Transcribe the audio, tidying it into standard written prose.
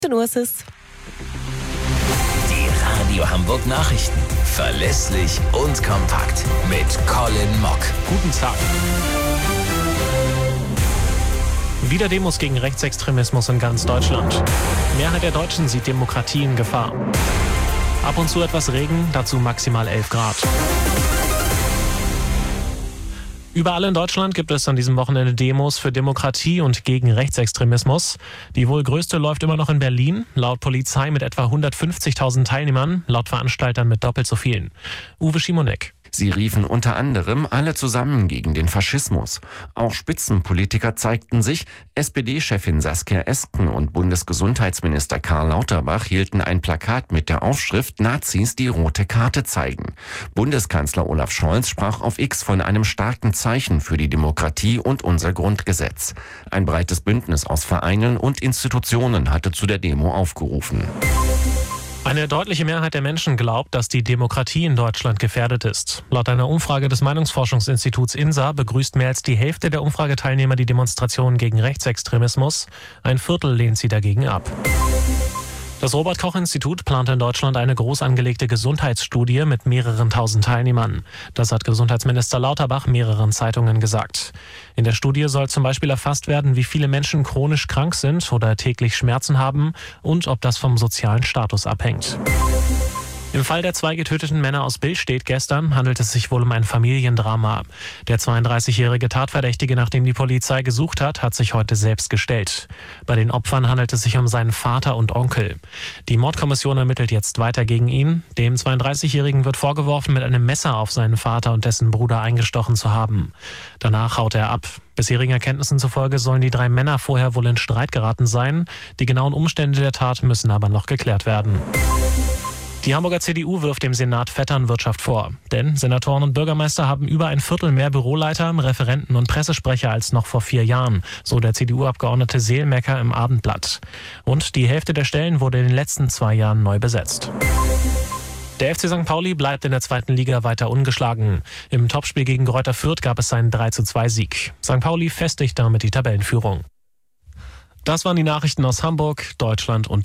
Uhr ist es. Die Radio Hamburg Nachrichten. Verlässlich und kompakt. Mit Colin Mock. Guten Tag. Wieder Demos gegen Rechtsextremismus in ganz Deutschland. Mehrheit der Deutschen sieht Demokratie in Gefahr. Ab und zu etwas Regen, dazu maximal 11 Grad. Überall in Deutschland gibt es an diesem Wochenende Demos für Demokratie und gegen Rechtsextremismus. Die wohl größte läuft immer noch in Berlin, laut Polizei mit etwa 150.000 Teilnehmern, laut Veranstaltern mit doppelt so vielen. Uwe Schimonek. Sie riefen unter anderem alle zusammen gegen den Faschismus. Auch Spitzenpolitiker zeigten sich. SPD-Chefin Saskia Esken und Bundesgesundheitsminister Karl Lauterbach hielten ein Plakat mit der Aufschrift „Nazis die rote Karte zeigen". Bundeskanzler Olaf Scholz sprach auf X von einem starken Zeichen für die Demokratie und unser Grundgesetz. Ein breites Bündnis aus Vereinen und Institutionen hatte zu der Demo aufgerufen. Eine deutliche Mehrheit der Menschen glaubt, dass die Demokratie in Deutschland gefährdet ist. Laut einer Umfrage des Meinungsforschungsinstituts INSA begrüßt mehr als die Hälfte der Umfrageteilnehmer die Demonstration gegen Rechtsextremismus. Ein Viertel lehnt sie dagegen ab. Das Robert-Koch-Institut plant in Deutschland eine groß angelegte Gesundheitsstudie mit mehreren tausend Teilnehmern. Das hat Gesundheitsminister Lauterbach mehreren Zeitungen gesagt. In der Studie soll zum Beispiel erfasst werden, wie viele Menschen chronisch krank sind oder täglich Schmerzen haben und ob das vom sozialen Status abhängt. Im Fall der 2 getöteten Männer aus Billstedt gestern handelt es sich wohl um ein Familiendrama. Der 32-jährige Tatverdächtige, nach dem die Polizei gesucht hat sich heute selbst gestellt. Bei den Opfern handelt es sich um seinen Vater und Onkel. Die Mordkommission ermittelt jetzt weiter gegen ihn. Dem 32-jährigen wird vorgeworfen, mit einem Messer auf seinen Vater und dessen Bruder eingestochen zu haben. Danach haut er ab. Bisherigen Erkenntnissen zufolge sollen die 3 Männer vorher wohl in Streit geraten sein. Die genauen Umstände der Tat müssen aber noch geklärt werden. Die Hamburger CDU wirft dem Senat Vetternwirtschaft vor. Denn Senatoren und Bürgermeister haben über ein Viertel mehr Büroleiter, Referenten und Pressesprecher als noch vor 4 Jahren, so der CDU-Abgeordnete Seelmecker im Abendblatt. Und die Hälfte der Stellen wurde in den letzten 2 Jahren neu besetzt. Der FC St. Pauli bleibt in der 2. Liga weiter ungeschlagen. Im Topspiel gegen Greuther Fürth gab es seinen 3:2-Sieg. St. Pauli festigt damit die Tabellenführung. Das waren die Nachrichten aus Hamburg, Deutschland und